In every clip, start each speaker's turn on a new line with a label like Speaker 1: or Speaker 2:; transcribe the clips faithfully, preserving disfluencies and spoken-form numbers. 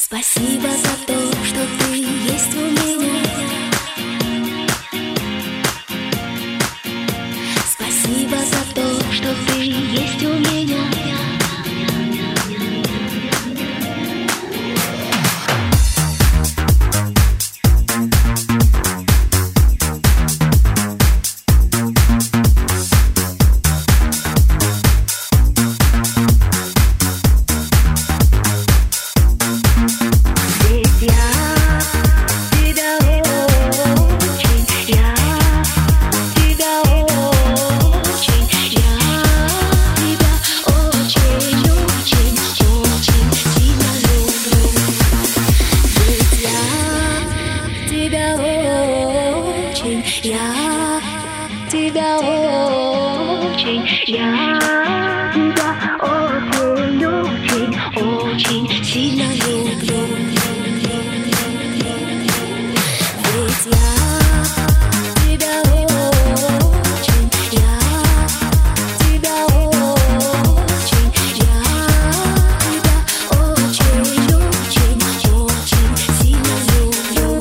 Speaker 1: Спасибо за то, что ты есть у меня. Спасибо за то, что ты есть у меня. Я тебя очень, я тебя очень, очень, очень сильно люблю. Ведь я тебя очень, я тебя очень, я тебя очень, очень, очень сильно люблю.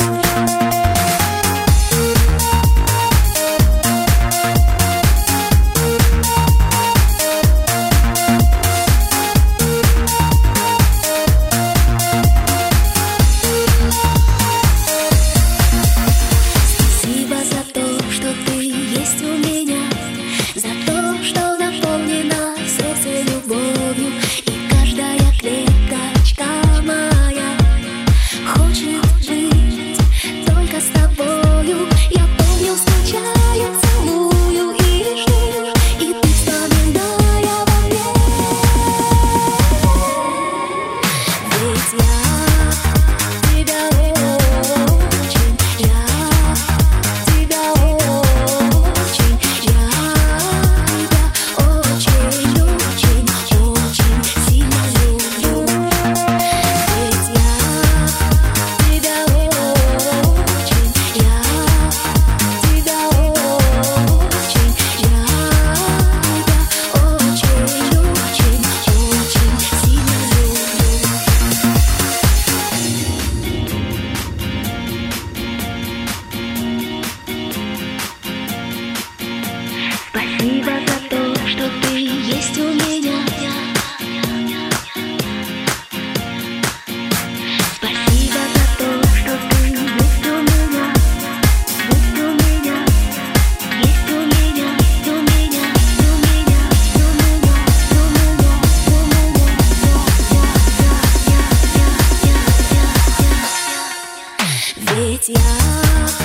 Speaker 1: Спасибо за то, что ты есть у меня. Спасибо за то, что ты есть у меня. Есть у меня, есть у меня, у меня, у меня, у меня, у меня, у меня, я, я, я, я, я, я. Ведь я